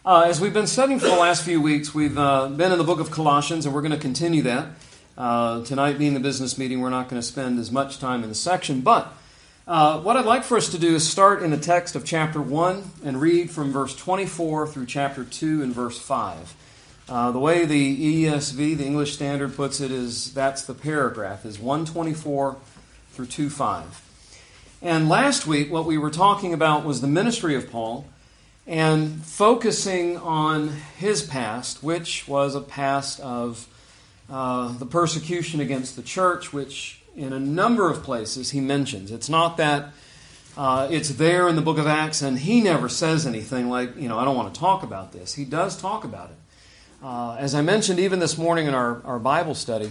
As we've been studying for the last few weeks, we've been in the book of Colossians, and we're going to continue that. Tonight being the business meeting, we're not going to spend as much time in the section, but what I'd like for us to do is start in the text of chapter 1 and read from verse 24 through chapter 2 and verse 5. The way the ESV, the English Standard, puts it is that's the paragraph, is 124 through 2:5. And last week, what we were talking about was the ministry of Paul and focusing on his past, which was a past of the persecution against the church, which in a number of places he mentions. It's not that it's there in the book of Acts and he never says anything like, I don't want to talk about this. He does talk about it. As I mentioned even this morning in our Bible study,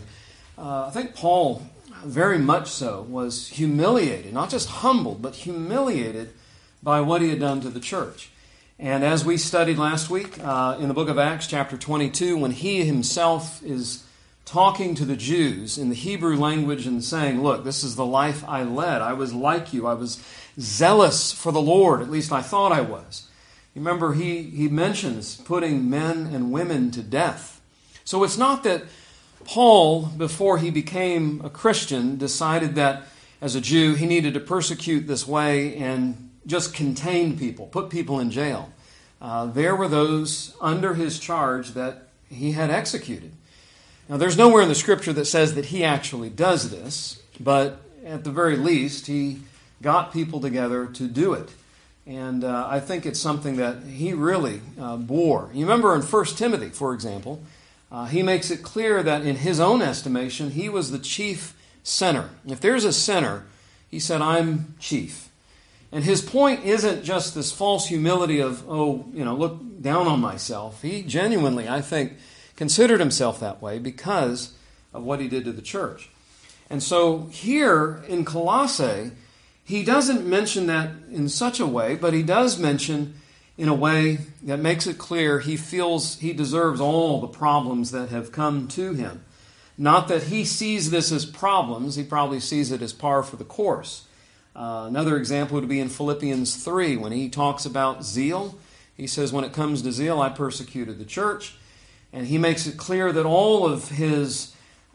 I think Paul very much so was humiliated, not just humbled, but humiliated by what he had done to the church. And as we studied last week in the book of Acts, chapter 22, when he himself is talking to the Jews in the Hebrew language and saying, look, this is the life I led. I was like you. I was zealous for the Lord. At least I thought I was. Remember, he mentions putting men and women to death. So it's not that Paul, before he became a Christian, decided that as a Jew he needed to persecute this way and just contain people, put people in jail. There were those under his charge that he had executed. Now, there's nowhere in the Scripture that says that he actually does this, but at the very least, he got people together to do it. And I think it's something that he really bore. You remember in 1 Timothy, for example, he makes it clear that in his own estimation, he was the chief sinner. If there's a sinner, he said, I'm chief. And his point isn't just this false humility of, look down on myself. He genuinely, I think, considered himself that way because of what he did to the church. And so here in Colossae, he doesn't mention that in such a way, but he does mention in a way that makes it clear he feels he deserves all the problems that have come to him. Not that he sees this as problems, he probably sees it as par for the course. Another example would be in Philippians 3, when he talks about zeal. He says, when it comes to zeal, I persecuted the church. And he makes it clear that all of his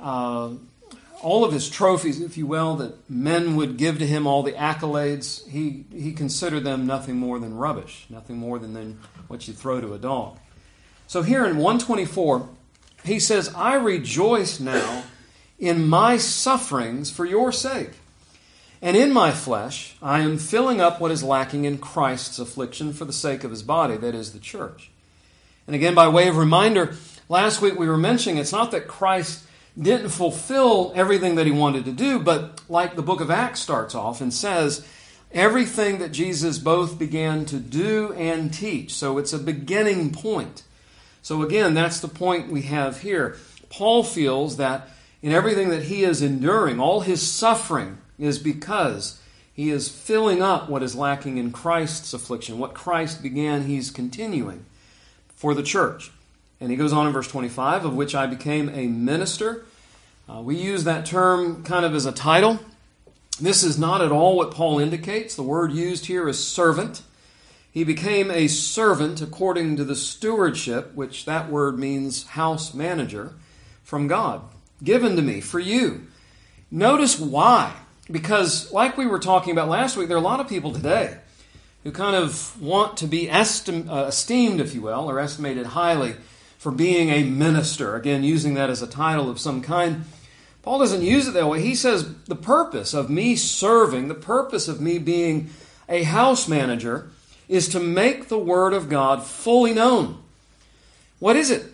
trophies, if you will, that men would give to him, all the accolades, he considered them nothing more than rubbish, nothing more than what you throw to a dog. So here in 124, he says, I rejoice now in my sufferings for your sake. And in my flesh, I am filling up what is lacking in Christ's affliction for the sake of his body, that is the church. And again, by way of reminder, last week we were mentioning it's not that Christ didn't fulfill everything that he wanted to do, but like the book of Acts starts off and says, everything that Jesus both began to do and teach. So it's a beginning point. So again, that's the point we have here. Paul feels that in everything that he is enduring, all his suffering is because he is filling up what is lacking in Christ's affliction. What Christ began, he's continuing for the church. And he goes on in verse 25, of which I became a minister. We use that term kind of as a title. This is not at all what Paul indicates. The word used here is servant. He became a servant according to the stewardship, which that word means house manager, from God, given to me for you. Notice why. Because like we were talking about last week, there are a lot of people today who kind of want to be esteemed, if you will, or estimated highly for being a minister. Again, using that as a title of some kind. Paul doesn't use it that way. He says the purpose of me serving, the purpose of me being a house manager is to make the Word of God fully known. What is it?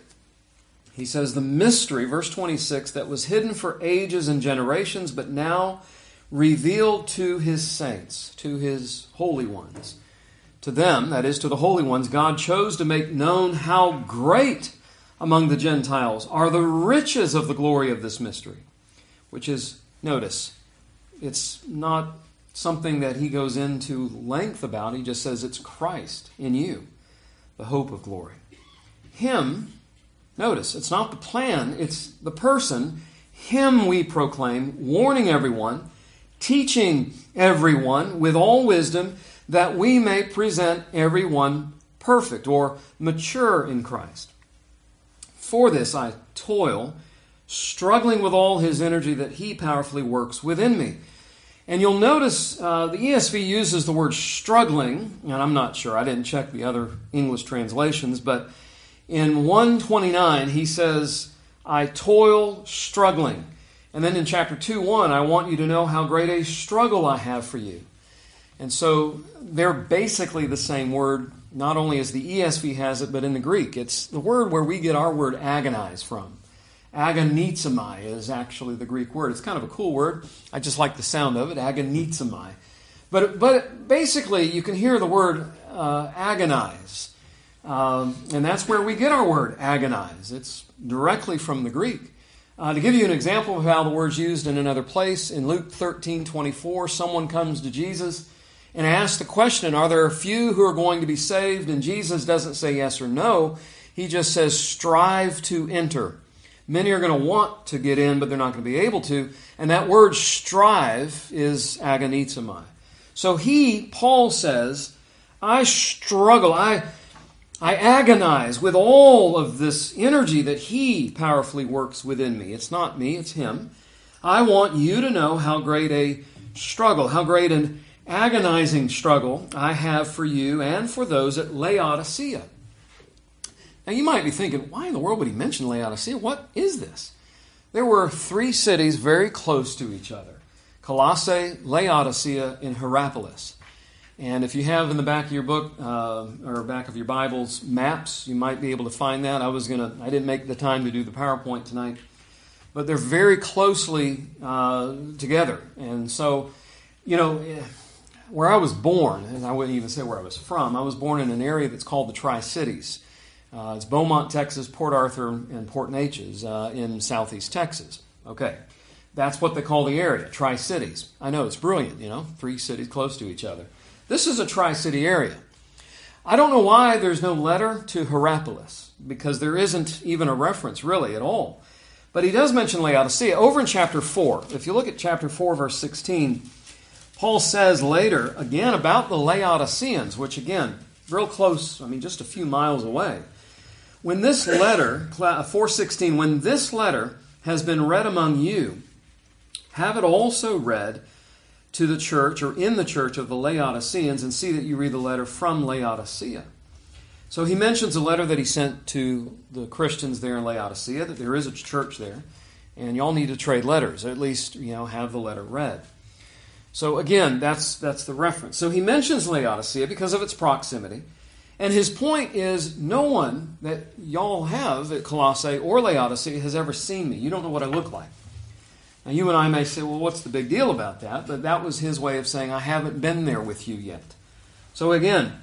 He says the mystery, verse 26, that was hidden for ages and generations, but now revealed to his saints, to his holy ones. To them, that is, to the holy ones, God chose to make known how great among the Gentiles are the riches of the glory of this mystery. Which is, notice, it's not something that he goes into length about. He just says it's Christ in you, the hope of glory. Him, notice, it's not the plan, it's the person. Him we proclaim, warning everyone, teaching everyone with all wisdom, that we may present everyone perfect or mature in Christ. For this I toil, struggling with all His energy that He powerfully works within me. And you'll notice the ESV uses the word struggling, and I'm not sure, I didn't check the other English translations, but in 129 he says, I toil struggling. And then in chapter 2:1, I want you to know how great a struggle I have for you. And so they're basically the same word, not only as the ESV has it, but in the Greek. It's the word where we get our word agonize from. Agonizomai is actually the Greek word. It's kind of a cool word. I just like the sound of it, agonizomai. But basically, you can hear the word agonize. And that's where we get our word agonize. It's directly from the Greek. To give you an example of how the word's used in another place, in Luke 13:24, someone comes to Jesus and asks the question, are there a few who are going to be saved? And Jesus doesn't say yes or no. He just says, strive to enter. Many are going to want to get in, but they're not going to be able to. And that word strive is agonizomai. So Paul says, I struggle, I agonize with all of this energy that He powerfully works within me. It's not me, it's Him. I want you to know how great a struggle, how great an agonizing struggle I have for you and for those at Laodicea. Now you might be thinking, why in the world would he mention Laodicea? What is this? There were 3 cities very close to each other. Colossae, Laodicea, and Hierapolis. And if you have in the back of your book or back of your Bibles maps, you might be able to find that. I didn't make the time to do the PowerPoint tonight, but they're very closely together. And so, where I was born, and I wouldn't even say where I was from, I was born in an area that's called the Tri-Cities. It's Beaumont, Texas, Port Arthur, and Port Neches in southeast Texas. Okay, that's what they call the area, Tri-Cities. I know, it's brilliant, 3 cities close to each other. This is a Tri-City area. I don't know why there's no letter to Hierapolis, because there isn't even a reference really at all. But he does mention Laodicea. Over in chapter 4, if you look at chapter 4, verse 16, Paul says later, again, about the Laodiceans, which again, real close, just a few miles away. When this letter, 4:16, when this letter has been read among you, have it also read to the church or in the church of the Laodiceans, and see that you read the letter from Laodicea. So he mentions a letter that he sent to the Christians there in Laodicea, that there is a church there, and y'all need to trade letters, or at least have the letter read. So again, that's the reference. So he mentions Laodicea because of its proximity. And his point is, no one that y'all have at Colossae or Laodicea has ever seen me. You don't know what I look like. Now you and I may say, well, what's the big deal about that? But that was his way of saying, I haven't been there with you yet. So again,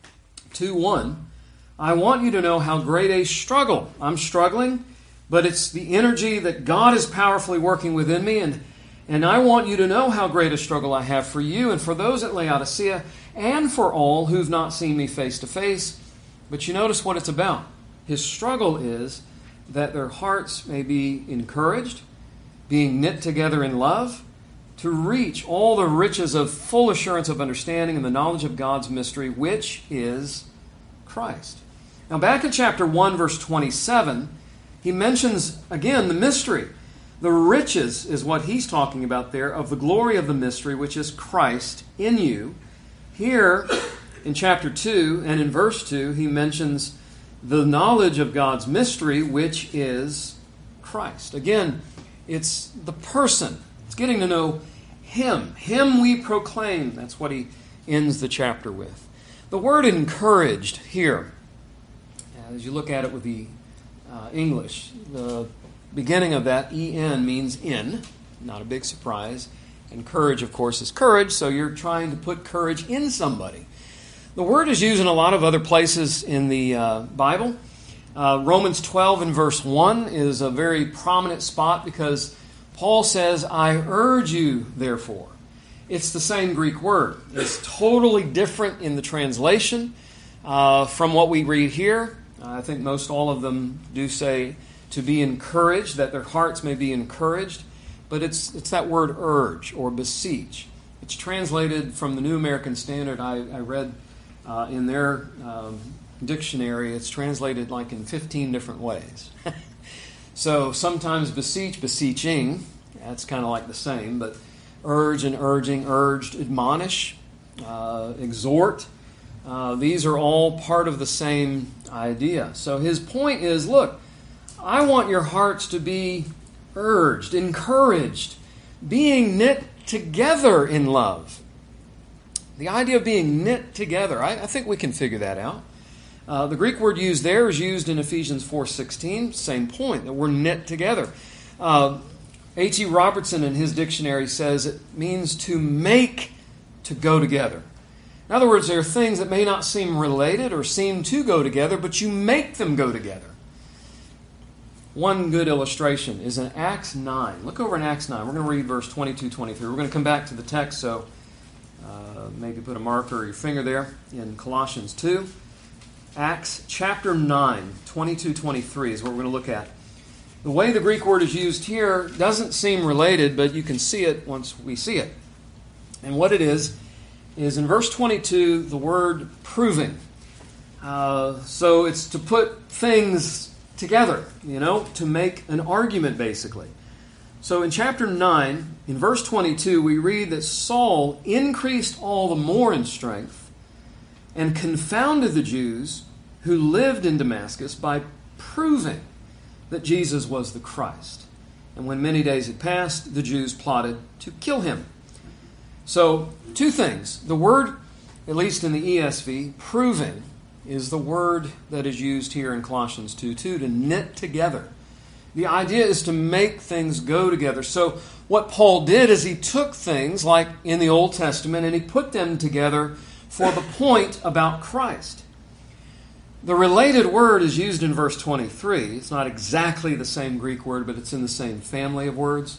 2:1, I want you to know how great a struggle. I'm struggling, but it's the energy that God is powerfully working within me, and I want you to know how great a struggle I have for you and for those at Laodicea and for all who've not seen me face to face. But you notice what it's about. His struggle is that their hearts may be encouraged, being knit together in love, to reach all the riches of full assurance of understanding and the knowledge of God's mystery, which is Christ. Now back in chapter 1, verse 27, he mentions again the mystery. The riches is what he's talking about there, of the glory of the mystery, which is Christ in you. Here in chapter 2 and in verse 2, he mentions the knowledge of God's mystery, which is Christ. Again, it's the person. It's getting to know Him. Him we proclaim. That's what he ends the chapter with. The word encouraged here, as you look at it with the English, the beginning of that, en, means in. Not a big surprise. And courage, of course, is courage, so you're trying to put courage in somebody. The word is used in a lot of other places in the Bible. Romans 12 and verse 1 is a very prominent spot because Paul says, I urge you, therefore. It's the same Greek word. It's totally different in the translation from what we read here. I think most all of them do say to be encouraged, that their hearts may be encouraged. But it's that word urge or beseech. It's translated from the New American Standard. I read in their dictionary, it's translated like in 15 different ways. So sometimes beseech, beseeching, that's kind of like the same, but urge and urging, urged, admonish, exhort, these are all part of the same idea. So his point is, look, I want your hearts to be urged, encouraged, being knit together in love. The idea of being knit together, I think we can figure that out. The Greek word used there is used in Ephesians 4:16, same point, that we're knit together. H.E. Robertson in his dictionary says it means to make to go together. In other words, there are things that may not seem related or seem to go together, but you make them go together. One good illustration is in Acts 9. Look over in Acts 9. We're going to read verse 22, 23. We're going to come back to the text, so maybe put a marker or your finger there in Colossians 2. Acts chapter 9, 22, 23 is what we're going to look at. The way the Greek word is used here doesn't seem related, but you can see it once we see it. And what it is in verse 22, the word proving. So it's to put things together, to make an argument, basically. So in chapter 9, in verse 22, we read that Saul increased all the more in strength and confounded the Jews who lived in Damascus by proving that Jesus was the Christ. And when many days had passed, the Jews plotted to kill him. So, two things. The word, at least in the ESV, proving, is the word that is used here in Colossians 2:2, to knit together. The idea is to make things go together. So what Paul did is he took things like in the Old Testament and he put them together for the point about Christ. The related word is used in verse 23. It's not exactly the same Greek word, but it's in the same family of words.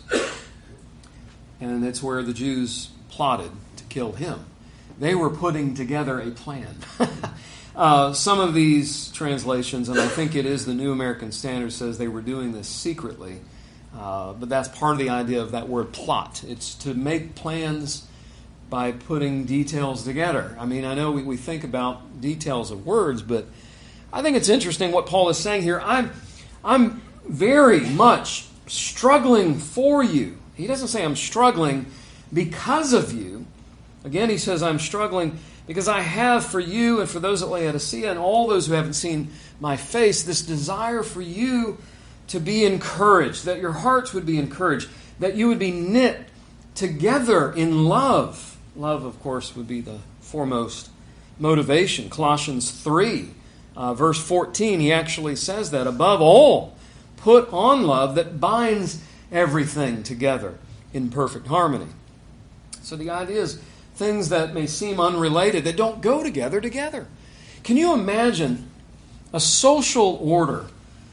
And it's where the Jews plotted to kill him. They were putting together a plan. Some of these translations, and I think it is the New American Standard, says they were doing this secretly. But that's part of the idea of that word plot. It's to make plans by putting details together. I mean, I know we think about details of words, but I think it's interesting what Paul is saying here. I'm very much struggling for you. He doesn't say I'm struggling because of you. Again, he says I'm struggling because I have for you and for those at Laodicea and all those who haven't seen my face this desire for you to be encouraged, that your hearts would be encouraged, that you would be knit together in love. Love, of course, would be the foremost motivation. Colossians 3, verse 14, he actually says that. Above all, put on love that binds everything together in perfect harmony. So the idea is things that may seem unrelated, that don't go together. Can you imagine a social order?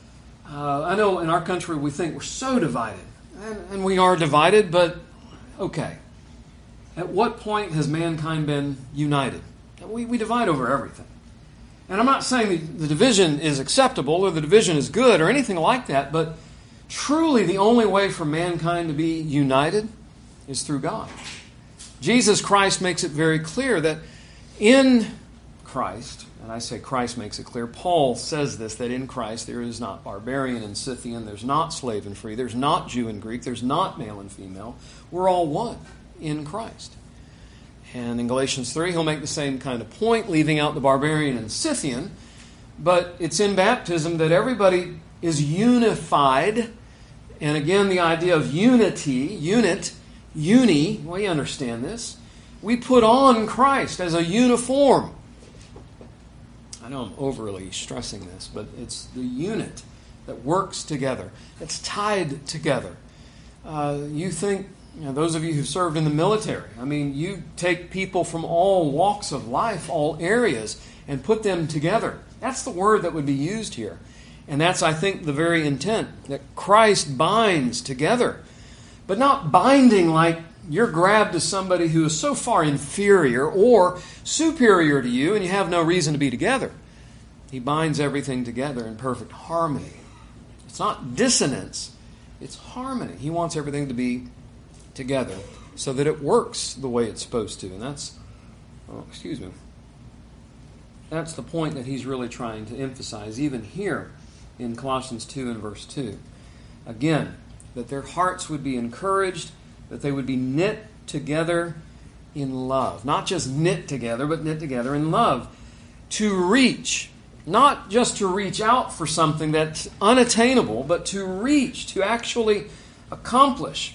I know in our country we think we're so divided, and we are divided, but okay. At what point has mankind been united? We divide over everything. And I'm not saying the division is acceptable or the division is good or anything like that, but truly the only way for mankind to be united is through God. Jesus Christ makes it very clear that in Christ, and I say Christ makes it clear, Paul says this, that in Christ there is not barbarian and Scythian, there's not slave and free, there's not Jew and Greek, there's not male and female. We're all one in Christ. And in Galatians 3, he'll make the same kind of point, leaving out the barbarian and Scythian, but it's in baptism that everybody is unified. And again, the idea of unity, we understand this. We put on Christ as a uniform. I know I'm overly stressing this, but it's the unit that works together. It's tied together. You think, those of you who've served in the military, you take people from all walks of life, all areas, and put them together. That's the word that would be used here. And that's, I think, the very intent, that Christ binds together. But not binding like you're grabbed to somebody who is so far inferior or superior to you and you have no reason to be together. He binds everything together in perfect harmony. It's not dissonance, it's harmony. He wants everything to be together so that it works the way it's supposed to. And that's, That's the point that he's really trying to emphasize, even here in Colossians 2 and verse 2. Again, that their hearts would be encouraged, that they would be knit together in love. Not just knit together, but knit together in love. To reach, not just to reach out for something that's unattainable, but to reach, to actually accomplish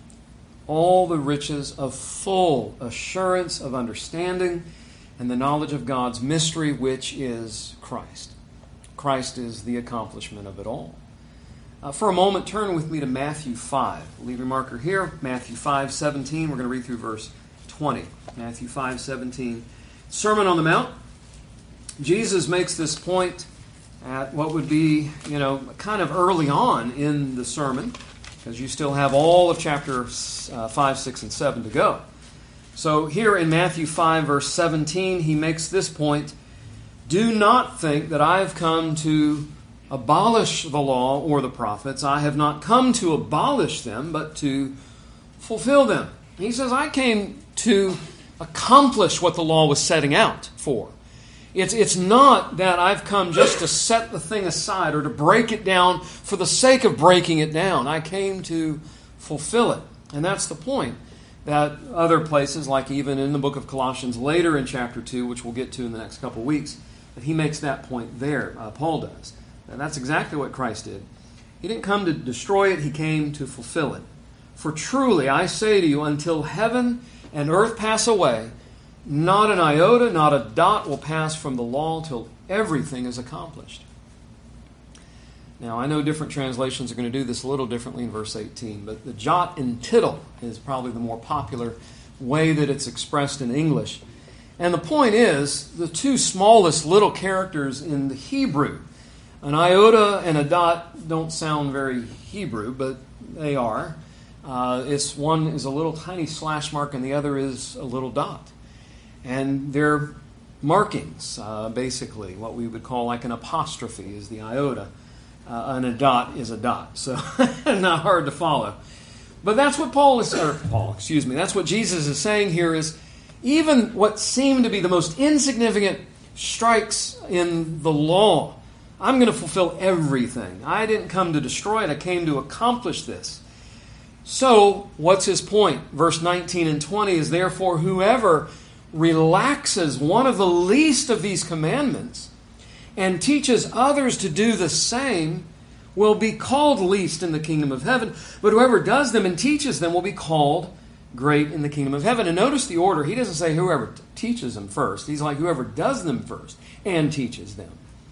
all the riches of full assurance of understanding and the knowledge of God's mystery, which is Christ. Christ is the accomplishment of it all. For a moment, turn with me to Matthew 5. Leave your marker here, Matthew 5:17. We're going to read through verse 20. Matthew 5:17. Sermon on the Mount. Jesus makes this point at what would be, kind of early on in the sermon, because you still have all of chapters 5, 6, and 7 to go. So here in Matthew 5, verse 17, he makes this point: do not think that I have come to abolish the law or the prophets. I have not come to abolish them, but to fulfill them. He says, I came to accomplish what the law was setting out for. It's not that I've come just to set the thing aside or to break it down for the sake of breaking it down. I came to fulfill it. And that's the point that other places, like even in the book of Colossians later in chapter 2, which we'll get to in the next couple of weeks, that he makes that point there, Paul does. And that's exactly what Christ did. He didn't come to destroy it, he came to fulfill it. For truly, I say to you, until heaven and earth pass away, not an iota, not a dot will pass from the law till everything is accomplished. Now, I know different translations are going to do this a little differently in verse 18, but the jot and tittle is probably the more popular way that it's expressed in English. And the point is, the two smallest little characters in the Hebrew, an iota and a dot, don't sound very Hebrew, but they are. One is a little tiny slash mark and the other is a little dot. And they're markings, basically. What we would call like an apostrophe is the iota, and a dot is a dot. So not hard to follow. But that's what that's what Jesus is saying here is, even what seem to be the most insignificant strikes in the law, I'm going to fulfill everything. I didn't come to destroy it. I came to accomplish this. So, what's his point? Verse 19 and 20 is, therefore, whoever relaxes one of the least of these commandments and teaches others to do the same will be called least in the kingdom of heaven. But whoever does them and teaches them will be called great in the kingdom of heaven. And notice the order. He doesn't say whoever teaches them first. He's like whoever does them first and teaches them.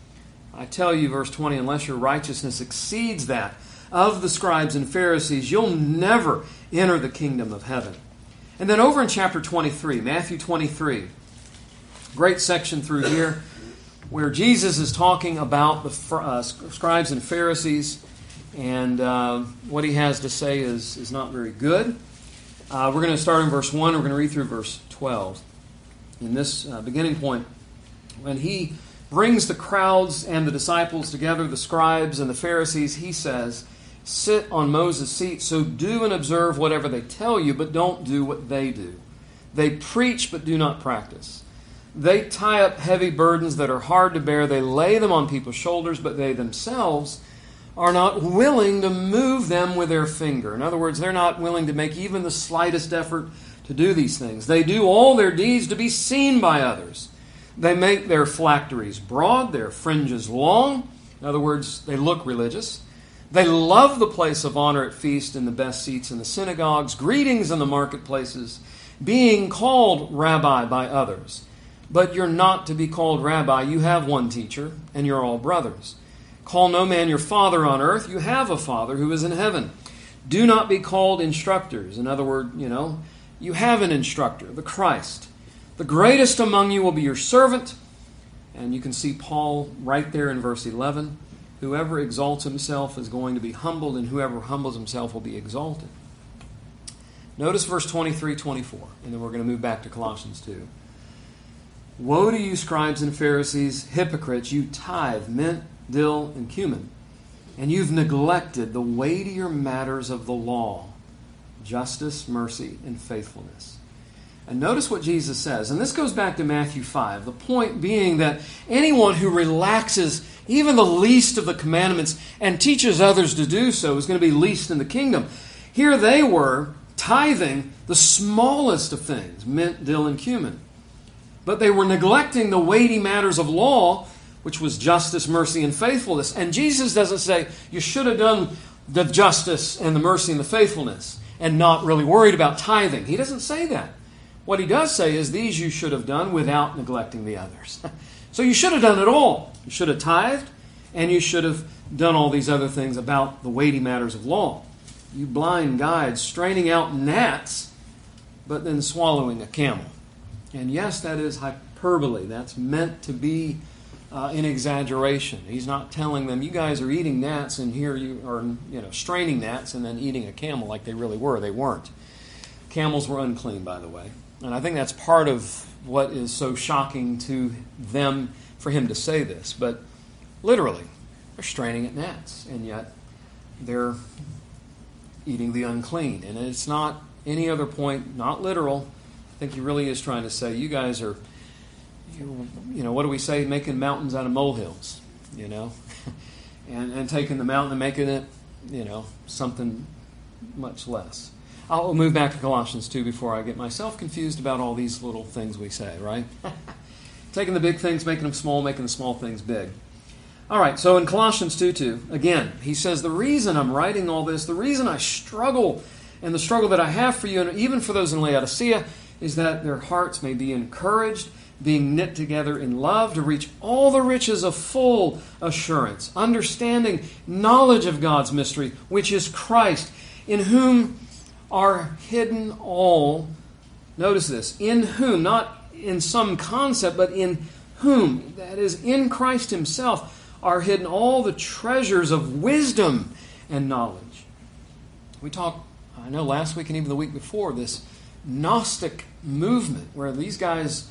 I tell you, verse 20, unless your righteousness exceeds that of the scribes and Pharisees, you'll never enter the kingdom of heaven. And then over in chapter 23, Matthew 23, great section through here, where Jesus is talking about the scribes and Pharisees, and what he has to say is not very good. We're going to start in verse 1. We're going to read through verse 12. In this beginning point, when he brings the crowds and the disciples together, the scribes and the Pharisees, he says, sit on Moses' seat, so do and observe whatever they tell you, but don't do what they do. They preach, but do not practice. They tie up heavy burdens that are hard to bear. They lay them on people's shoulders, but they themselves are not willing to move them with their finger. In other words, they're not willing to make even the slightest effort to do these things. They do all their deeds to be seen by others. They make their phylacteries broad, their fringes long. In other words, they look religious. They love the place of honor at feast and the best seats in the synagogues, greetings in the marketplaces, being called rabbi by others. But you're not to be called rabbi. You have one teacher, and you're all brothers. Call no man your father on earth. You have a Father who is in heaven. Do not be called instructors. In other words, you have an instructor, the Christ. The greatest among you will be your servant. And you can see Paul right there in verse 11. Whoever exalts himself is going to be humbled, and whoever humbles himself will be exalted. Notice verse 23, 24, and then we're going to move back to Colossians 2. Woe to you, scribes and Pharisees, hypocrites! You tithe mint, dill, and cumin, and you've neglected the weightier matters of the law, justice, mercy, and faithfulness. And notice what Jesus says. And this goes back to Matthew 5. The point being that anyone who relaxes even the least of the commandments and teaches others to do so is going to be least in the kingdom. Here they were tithing the smallest of things, mint, dill, and cumin. But they were neglecting the weighty matters of law, which was justice, mercy, and faithfulness. And Jesus doesn't say you should have done the justice and the mercy and the faithfulness and not really worried about tithing. He doesn't say that. What he does say is these you should have done without neglecting the others. So you should have done it all. You should have tithed, and you should have done all these other things about the weighty matters of law. You blind guides, straining out gnats, but then swallowing a camel. And yes, that is hyperbole. That's meant to be an exaggeration. He's not telling them, you guys are eating gnats, and here you are, straining gnats and then eating a camel like they really were. They weren't. Camels were unclean, by the way. And I think that's part of what is so shocking to them for him to say this. But literally, they're straining at gnats, and yet they're eating the unclean. And it's not any other point, not literal. I think he really is trying to say, you guys are, what do we say? Making mountains out of molehills, and taking the mountain and making it, something much less. I'll move back to Colossians 2 before I get myself confused about all these little things we say, right? Taking the big things, making them small, making the small things big. All right, so in Colossians 2:2, again, he says, the reason I'm writing all this, the reason I struggle, and the struggle that I have for you, and even for those in Laodicea, is that their hearts may be encouraged, being knit together in love, to reach all the riches of full assurance, understanding, knowledge of God's mystery, which is Christ, in whom are hidden all, notice this, in whom, not in some concept, but in whom, that is, in Christ himself, are hidden all the treasures of wisdom and knowledge. We talked, I know last week and even the week before, this Gnostic movement, where these guys,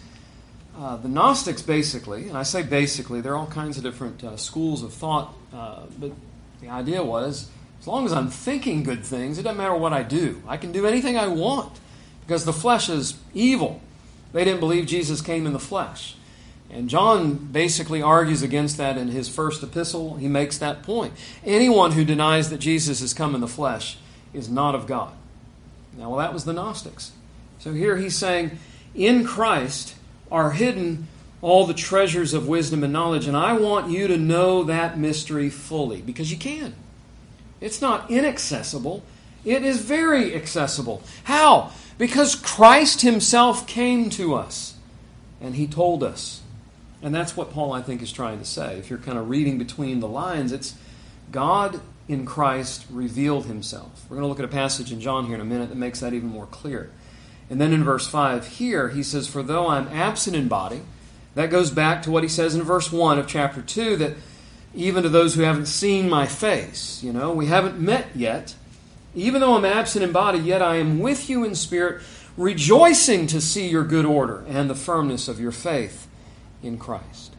the Gnostics basically, and I say basically, there are all kinds of different schools of thought, but the idea was, as long as I'm thinking good things, it doesn't matter what I do. I can do anything I want because the flesh is evil. They didn't believe Jesus came in the flesh. And John basically argues against that in his first epistle. He makes that point. Anyone who denies that Jesus has come in the flesh is not of God. Now, well, that was the Gnostics. So here he's saying, in Christ are hidden all the treasures of wisdom and knowledge, and I want you to know that mystery fully, because you can. It's not inaccessible. It is very accessible. How? Because Christ himself came to us, and he told us. And that's what Paul, I think, is trying to say. If you're kind of reading between the lines, it's God in Christ revealed himself. We're going to look at a passage in John here in a minute that makes that even more clear. And then in verse 5 here, he says, for though I'm absent in body, that goes back to what he says in verse 1 of chapter 2, that even to those who haven't seen my face, we haven't met yet. Even though I'm absent in body, yet I am with you in spirit, rejoicing to see your good order and the firmness of your faith in Christ.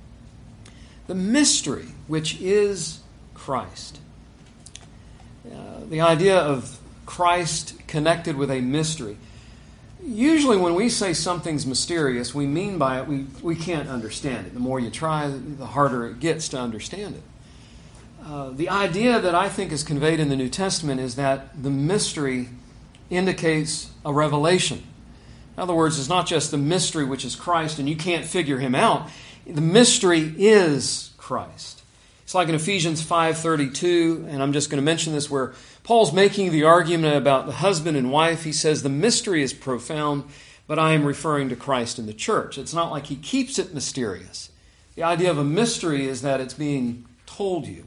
The mystery, which is Christ. The idea of Christ connected with a mystery. Usually when we say something's mysterious, we mean by it we can't understand it. The more you try, the harder it gets to understand it. The idea that I think is conveyed in the New Testament is that the mystery indicates a revelation. In other words, it's not just the mystery which is Christ and you can't figure him out. The mystery is Christ. It's like in Ephesians 5:32, and I'm just going to mention this, where Paul's making the argument about the husband and wife. He says the mystery is profound, but I am referring to Christ and the church. It's not like he keeps it mysterious. The idea of a mystery is that it's being told you.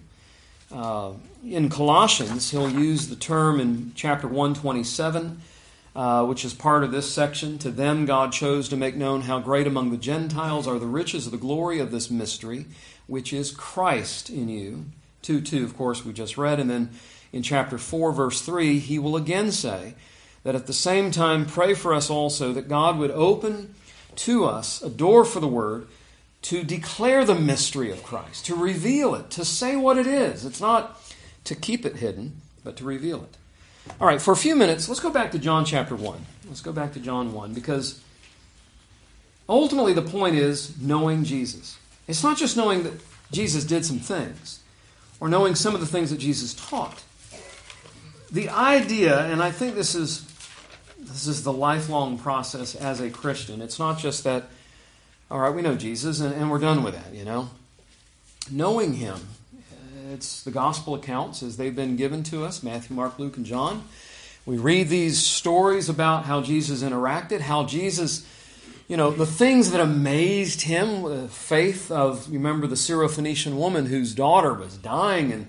In Colossians, he'll use the term in chapter 1:27, which is part of this section. To them God chose to make known how great among the Gentiles are the riches of the glory of this mystery, which is Christ in you. 2:2, of course, we just read. And then in chapter 4, verse 3, he will again say that at the same time pray for us also that God would open to us a door for the word to declare the mystery of Christ, to reveal it, to say what it is. It's not to keep it hidden, but to reveal it. All right, for a few minutes, let's go back to John chapter 1. Let's go back to John 1, because ultimately the point is knowing Jesus. It's not just knowing that Jesus did some things, or knowing some of the things that Jesus taught. The idea, and I think this is the lifelong process as a Christian. It's not just that, all right, we know Jesus and we're done with that, Knowing Him, it's the gospel accounts as they've been given to us, Matthew, Mark, Luke, and John. We read these stories about how Jesus interacted, how Jesus, the things that amazed Him, the faith of, remember the Syrophoenician woman whose daughter was dying, and,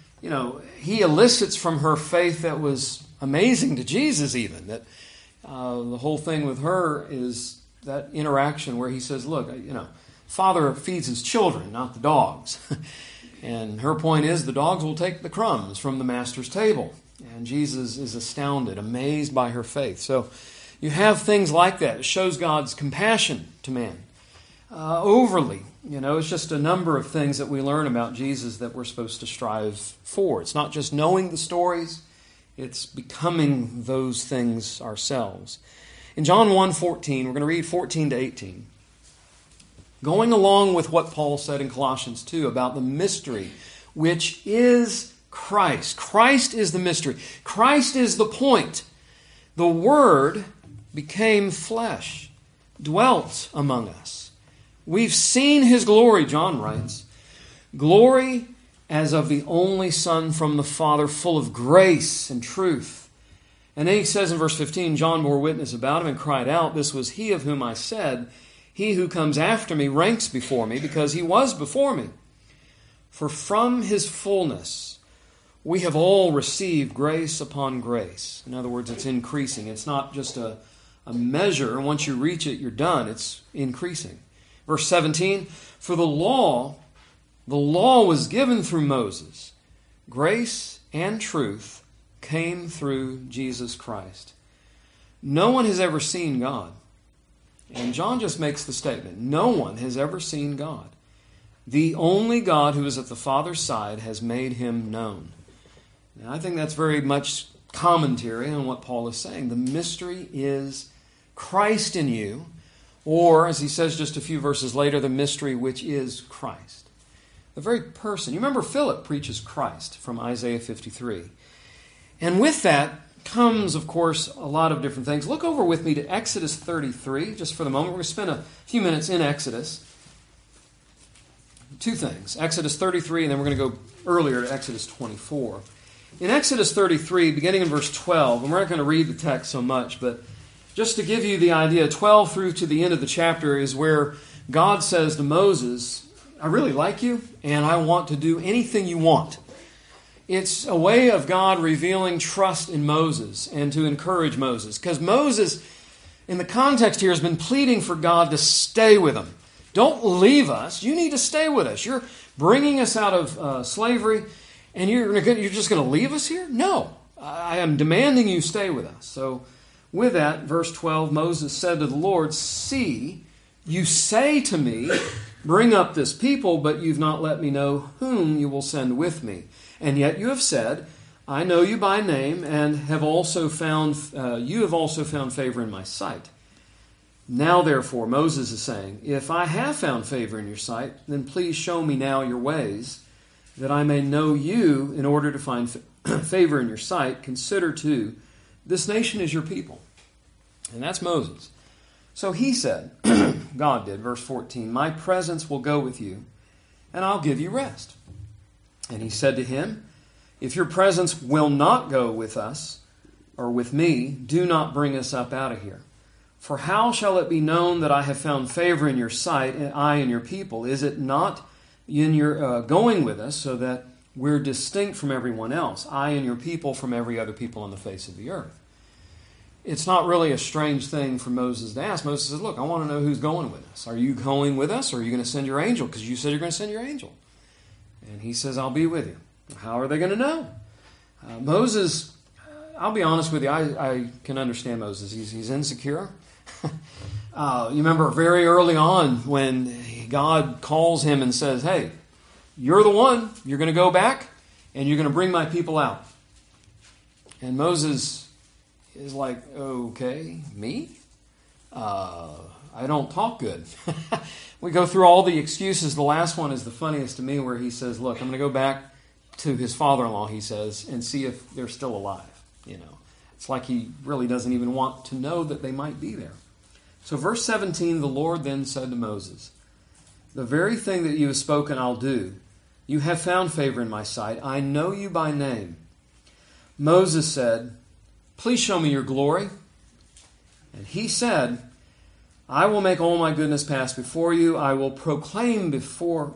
He elicits from her faith that was amazing to Jesus even, that the whole thing with her is that interaction where He says, look, Father feeds His children, not the dogs. And her point is the dogs will take the crumbs from the Master's table. And Jesus is astounded, amazed by her faith. So you have things like that. It shows God's compassion to man. Overly, it's just a number of things that we learn about Jesus that we're supposed to strive for. It's not just knowing the stories, it's becoming those things ourselves. In John 1:14, we're going to read 14 to 18. Going along with what Paul said in Colossians 2 about the mystery, which is Christ. Christ is the mystery. Christ is the point. The Word became flesh, dwelt among us. We've seen His glory, John writes. Glory as of the only Son from the Father, full of grace and truth. And then he says in verse 15, John bore witness about Him and cried out, this was He of whom I said, He who comes after me ranks before me, because He was before me. For from His fullness we have all received grace upon grace. In other words, it's increasing. It's not just a measure, and once you reach it, you're done. It's increasing. Verse 17, for the law was given through Moses. Grace and truth came through Jesus Christ. No one has ever seen God. And John just makes the statement, no one has ever seen God. The only God who is at the Father's side has made Him known. Now, I think that's very much commentary on what Paul is saying. The mystery is Christ in you, or, as he says just a few verses later, the mystery which is Christ. The very person. You remember Philip preaches Christ from Isaiah 53. And with that comes, of course, a lot of different things. Look over with me to Exodus 33, just for the moment. We're going to spend a few minutes in Exodus. Two things. Exodus 33, and then we're going to go earlier to Exodus 24. In Exodus 33, beginning in verse 12, and we're not going to read the text so much, but just to give you the idea, 12 through to the end of the chapter is where God says to Moses, I really like you, and I want to do anything you want. It's a way of God revealing trust in Moses and to encourage Moses. Because Moses, in the context here, has been pleading for God to stay with him. Don't leave us. You need to stay with us. You're bringing us out of slavery, and you're just going to leave us here? No. I am demanding you stay with us. So with that, verse 12, Moses said to the Lord, see, you say to me, bring up this people, but you've not let me know whom you will send with me. And yet you have said, I know you by name, and you have also found favor in my sight. Now, therefore, Moses is saying, if I have found favor in your sight, then please show me now your ways, that I may know you in order to find favor in your sight. Consider, too, this nation is your people. And that's Moses. So he said, God did, verse 14, my presence will go with you, and I'll give you rest. And he said to him, if your presence will not go with us, or with me, do not bring us up out of here. For how shall it be known that I have found favor in your sight, and I and your people? Is it not in your going with us, so that we're distinct from everyone else, I and your people from every other people on the face of the earth? It's not really a strange thing for Moses to ask. Moses says, look, I want to know who's going with us. Are you going with us, or are you going to send your angel? Because you said you're going to send your angel. And he says, I'll be with you. How are they going to know? Moses, I'll be honest with you, I can understand Moses. He's insecure. You remember very early on when God calls him and says, hey, you're the one. You're going to go back and you're going to bring my people out. And Moses is like, okay, me? I don't talk good. We go through all the excuses. The last one is the funniest to me, where he says, look, I'm going to go back to his father-in-law, he says, and see if they're still alive. It's like he really doesn't even want to know that they might be there. So verse 17, the Lord then said to Moses, the very thing that you have spoken I'll do. You have found favor in my sight. I know you by name. Moses said, please show me your glory. And he said, I will make all my goodness pass before you. I will proclaim before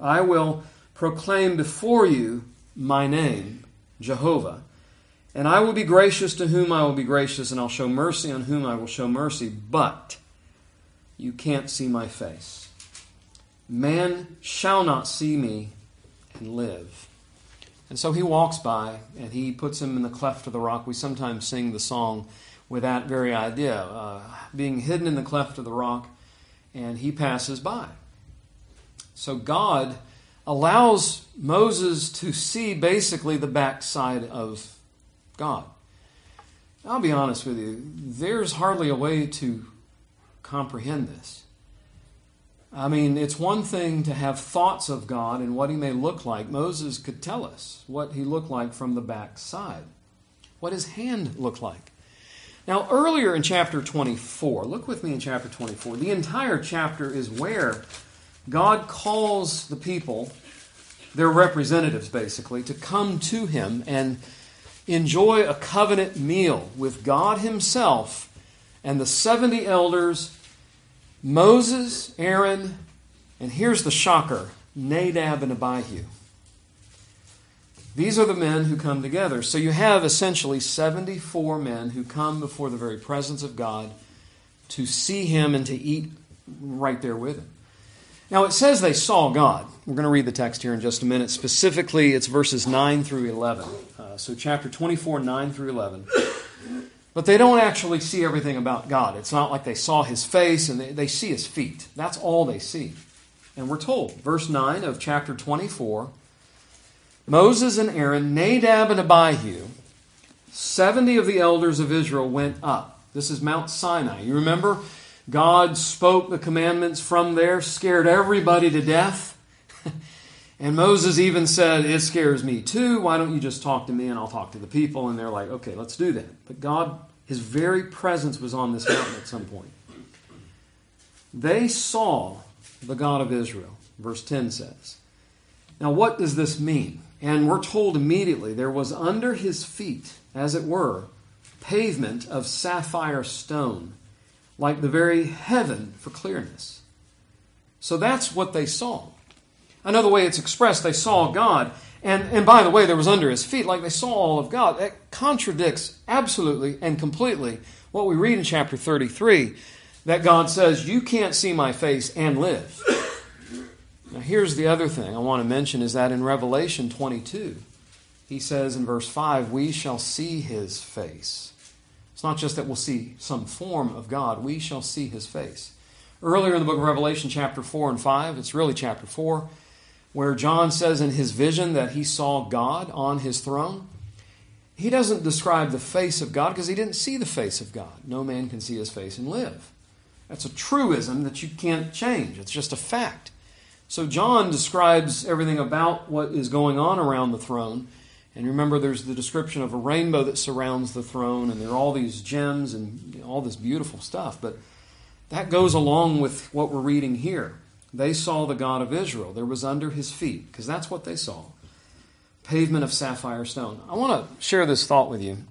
you my name, Jehovah. And I will be gracious to whom I will be gracious, and I'll show mercy on whom I will show mercy. But you can't see my face. Man shall not see me and live. And so he walks by, and he puts him in the cleft of the rock. We sometimes sing the song with that very idea, being hidden in the cleft of the rock, and he passes by. So God allows Moses to see basically the backside of God. I'll be honest with you, there's hardly a way to comprehend this. I mean, it's one thing to have thoughts of God and what he may look like. Moses could tell us what he looked like from the backside, what his hand looked like. Now, earlier in chapter 24, look with me in chapter 24. The entire chapter is where God calls the people, their representatives basically, to come to him and enjoy a covenant meal with God himself and the 70 elders, Moses, Aaron, and here's the shocker, Nadab and Abihu. These are the men who come together. So you have essentially 74 men who come before the very presence of God to see him and to eat right there with him. Now it says they saw God. We're going to read the text here in just a minute. Specifically, it's verses 9 through 11. So chapter 24, 9 through 11. But they don't actually see everything about God. It's not like they saw his face and they see his feet. That's all they see. And we're told, verse 9 of chapter 24, Moses and Aaron, Nadab and Abihu, 70 of the elders of Israel went up. This is Mount Sinai. You remember? God spoke the commandments from there, scared everybody to death. And Moses even said, it scares me too. Why don't you just talk to me and I'll talk to the people? And they're like, okay, let's do that. But God, his very presence was on this mountain at some point. They saw the God of Israel, verse 10 says. Now, what does this mean? And we're told immediately, there was under his feet, as it were, pavement of sapphire stone, like the very heaven for clearness. So that's what they saw. Another way it's expressed, they saw God. And by the way, there was under his feet, like they saw all of God. That contradicts absolutely and completely what we read in chapter 33, that God says, you can't see my face and live. Now here's the other thing I want to mention, is that in Revelation 22, he says in verse 5, we shall see his face. It's not just that we'll see some form of God, we shall see his face. Earlier in the book of Revelation, chapter 4 and 5, it's really chapter 4, where John says in his vision that he saw God on his throne. He doesn't describe the face of God because he didn't see the face of God. No man can see his face and live. That's a truism that you can't change. It's just a fact. So John describes everything about what is going on around the throne. And remember, there's the description of a rainbow that surrounds the throne, and there are all these gems and all this beautiful stuff. But that goes along with what we're reading here. They saw the God of Israel. There was under his feet, because that's what they saw. Pavement of sapphire stone. I want to share this thought with you.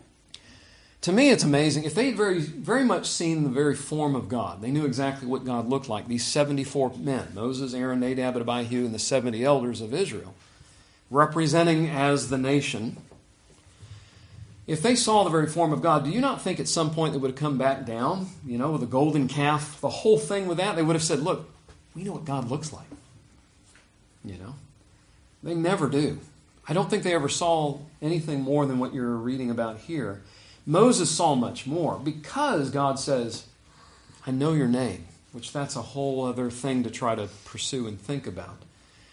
To me, it's amazing. If they'd very, very much seen the very form of God, they knew exactly what God looked like. These 74 men, Moses, Aaron, Nadab, and Abihu, and the 70 elders of Israel, representing as the nation. If they saw the very form of God, do you not think at some point they would have come back down, with a golden calf, the whole thing with that? They would have said, look, we know what God looks like. They never do. I don't think they ever saw anything more than what you're reading about here. Moses saw much more because God says, I know your name, which that's a whole other thing to try to pursue and think about.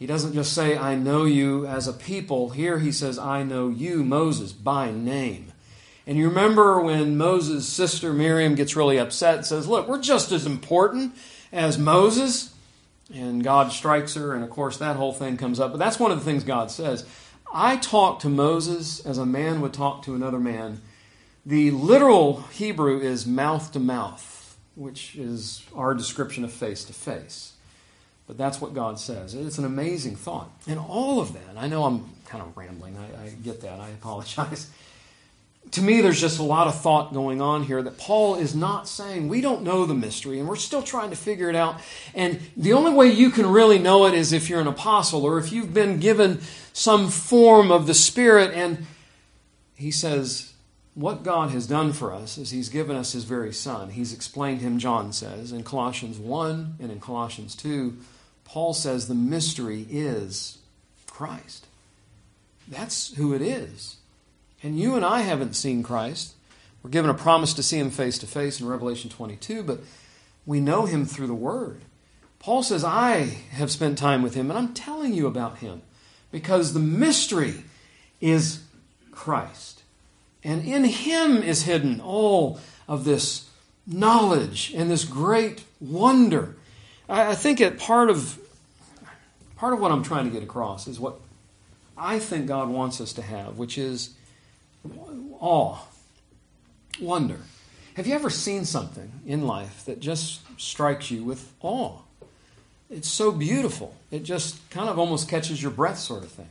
He doesn't just say, I know you as a people. Here he says, I know you, Moses, by name. And you remember when Moses' sister Miriam gets really upset and says, look, we're just as important as Moses. And God strikes her, and of course that whole thing comes up. But that's one of the things God says. I talk to Moses as a man would talk to another man. The literal Hebrew is mouth to mouth, which is our description of face to face. But that's what God says. It's an amazing thought. And all of that, I know I'm kind of rambling. I get that. I apologize. To me, there's just a lot of thought going on here that Paul is not saying we don't know the mystery and we're still trying to figure it out. And the only way you can really know it is if you're an apostle or if you've been given some form of the Spirit. And he says what God has done for us is he's given us his very Son. He's explained him, John says, in Colossians 1 and in Colossians 2. Paul says the mystery is Christ. That's who it is. And you and I haven't seen Christ. We're given a promise to see him face to face in Revelation 22, but we know him through the Word. Paul says, I have spent time with him, and I'm telling you about him because the mystery is Christ. And in him is hidden all of this knowledge and this great wonder. I think that part of what I'm trying to get across is what I think God wants us to have, which is awe, wonder. Have you ever seen something in life that just strikes you with awe? It's so beautiful. It just kind of almost catches your breath sort of thing.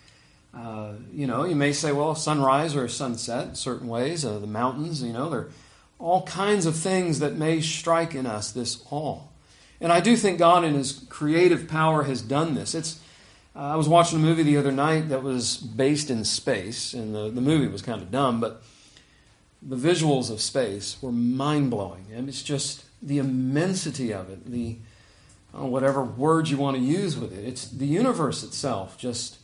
You may say, well, sunrise or a sunset in certain ways, the mountains, there are all kinds of things that may strike in us this awe. And I do think God in his creative power has done this. I was watching a movie the other night that was based in space, and the movie was kind of dumb, but the visuals of space were mind-blowing. And it's just the immensity of it, whatever words you want to use with it. It's the universe itself.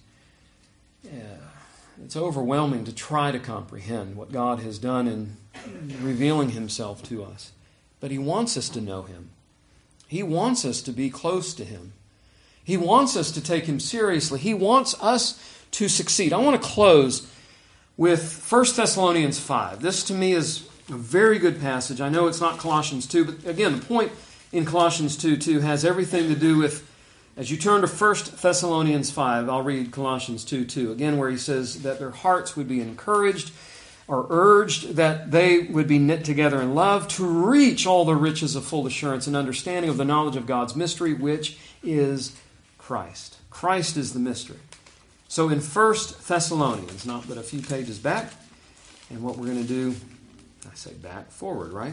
It's overwhelming to try to comprehend what God has done in revealing himself to us. But he wants us to know him. He wants us to be close to him. He wants us to take him seriously. He wants us to succeed. I want to close with 1 Thessalonians 5. This to me is a very good passage. I know it's not Colossians 2, but again, the point in Colossians 2 has everything to do with, as you turn to 1 Thessalonians 5, I'll read Colossians 2, again, where he says that their hearts would be encouraged or urged that they would be knit together in love to reach all the riches of full assurance and understanding of the knowledge of God's mystery, which is Christ. Christ is the mystery. So in 1 Thessalonians, not but a few pages back, and what we're going to do, I say back, forward, right?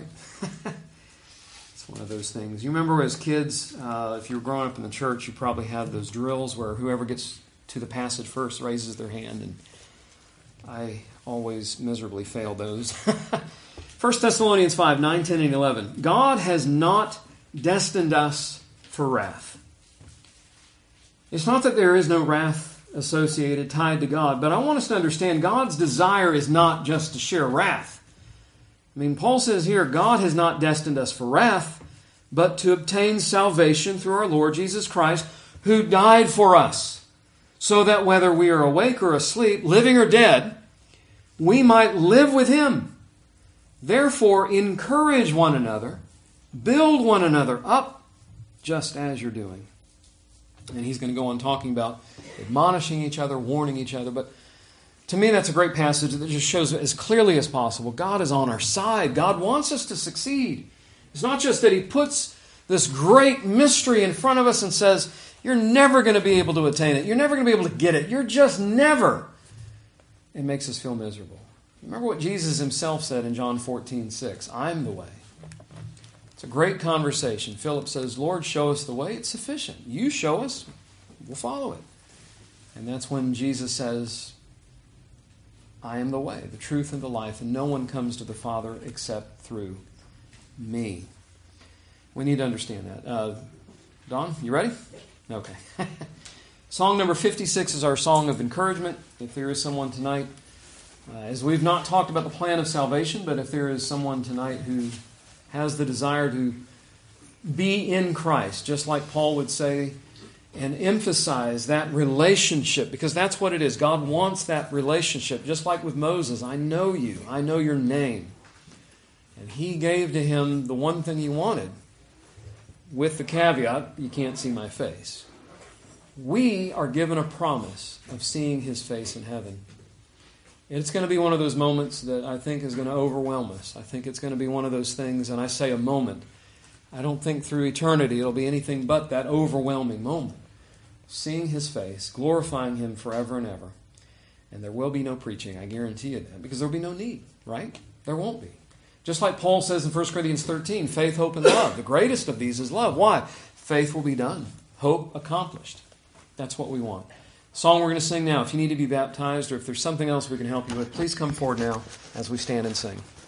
It's one of those things. You remember as kids, if you were growing up in the church, you probably had those drills where whoever gets to the passage first raises their hand, and I always miserably fail those. 1 Thessalonians 5, 9, 10, and 11. God has not destined us for wrath. It's not that there is no wrath associated, tied to God, but I want us to understand God's desire is not just to share wrath. Paul says here, God has not destined us for wrath, but to obtain salvation through our Lord Jesus Christ, who died for us, so that whether we are awake or asleep, living or dead, we might live with him. Therefore, encourage one another, build one another up, just as you're doing. And he's going to go on talking about admonishing each other, warning each other. But to me, that's a great passage that just shows as clearly as possible God is on our side. God wants us to succeed. It's not just that he puts this great mystery in front of us and says, you're never going to be able to attain it. You're never going to be able to get it. You're just never. It makes us feel miserable. Remember what Jesus himself said in John 14:6. I'm the way. It's a great conversation. Philip says, Lord, show us the way. It's sufficient. You show us, we'll follow it. And that's when Jesus says, I am the way, the truth, and the life, and no one comes to the Father except through me. We need to understand that. Don, you ready? Okay. Song number 56 is our song of encouragement. If there is someone tonight, as we've not talked about the plan of salvation, but if there is someone tonight who has the desire to be in Christ, just like Paul would say and emphasize that relationship, because that's what it is. God wants that relationship. Just like with Moses, I know you. I know your name. And he gave to him the one thing he wanted, with the caveat, you can't see my face. We are given a promise of seeing his face in heaven. It's going to be one of those moments that I think is going to overwhelm us. I think it's going to be one of those things, and I say a moment. I don't think through eternity it'll be anything but that overwhelming moment. Seeing his face, glorifying him forever and ever. And there will be no preaching, I guarantee you that, because there will be no need, right? There won't be. Just like Paul says in 1 Corinthians 13, faith, hope, and love. The greatest of these is love. Why? Faith will be done. Hope accomplished. That's what we want. The song we're going to sing now, if you need to be baptized or if there's something else we can help you with, please come forward now as we stand and sing.